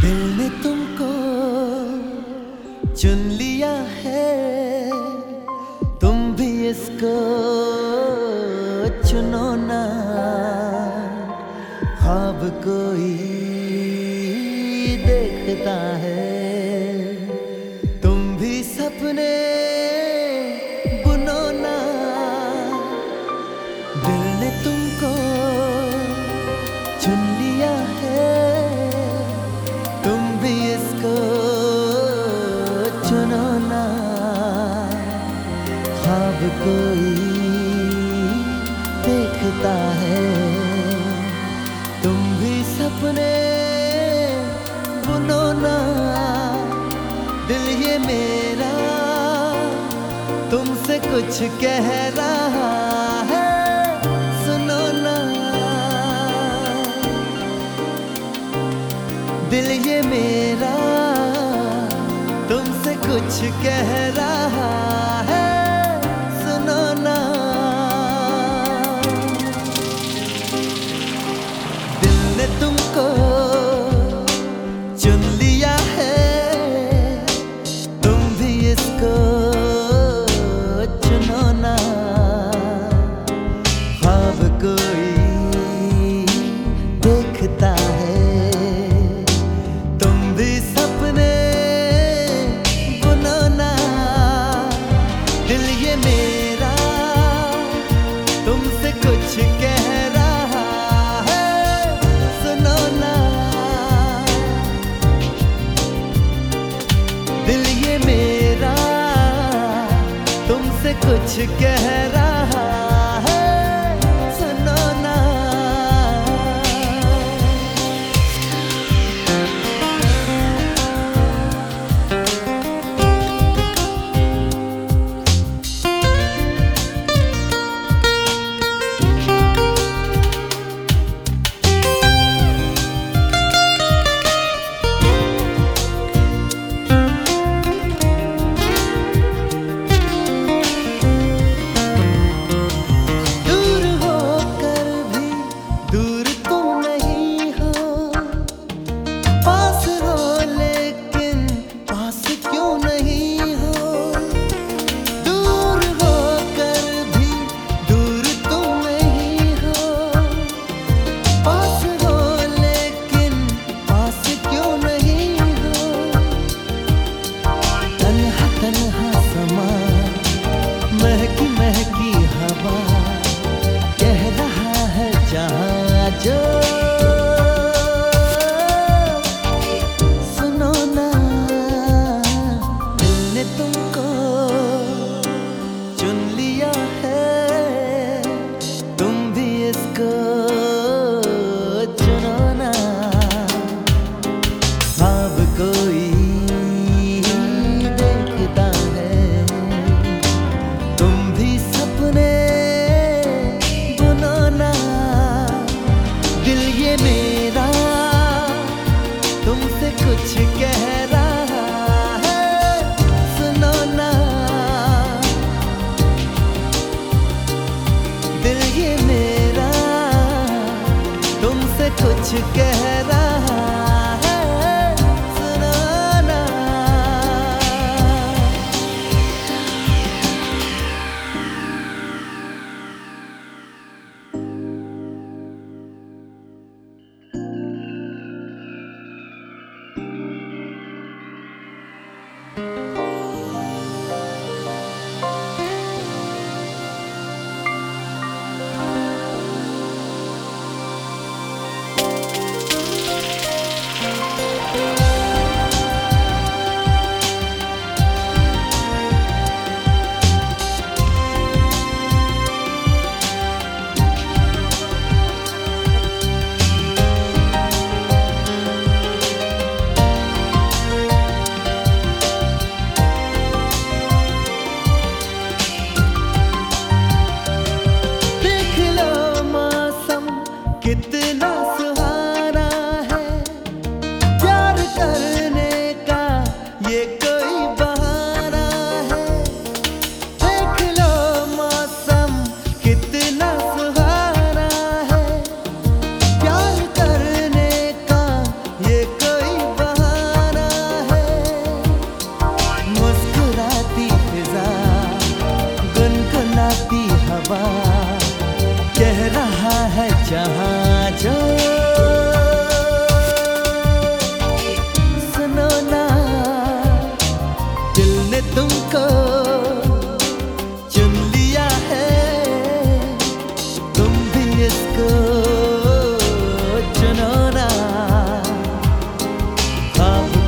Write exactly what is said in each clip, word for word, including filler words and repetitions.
दिल ने तुमको चुन लिया है, तुम भी इसको चुनो ना। ख्वाब कोई देखता है, तुम भी सपने बुनो ना। दिल ने तुमको चुन लिया है, तुम भी इसको चुनो ना। ख्वाब कोई देखता है, तुम भी सपने बुनो ना। दिल ये मेरा तुमसे कुछ कह रहा है, सुनो ना। दिल ये मेरा तुमसे कुछ कह रहा है, सुनो ना। दिल ने तुमको चुन लिया है, तुम भी इसको चुनो ना। ख्वाब कोई देखता है, दिल ये मेरा तुमसे कुछ कह रहा है, सुनो ना। दिल ये मेरा तुमसे कुछ कह रहा है, सुनो ना।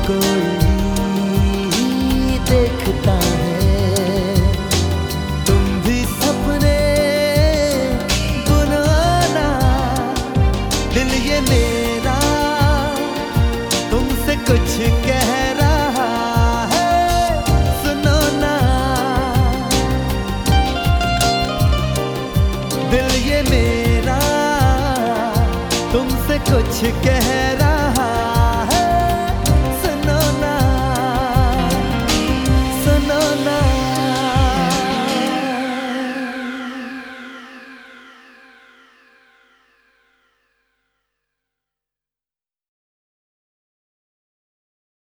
कोई देखता है। तुम भी सपने बुनाना, दिल ये मेरा तुमसे कुछ कह रहा है, सुनो ना। दिल ये मेरा तुमसे कुछ कह रहा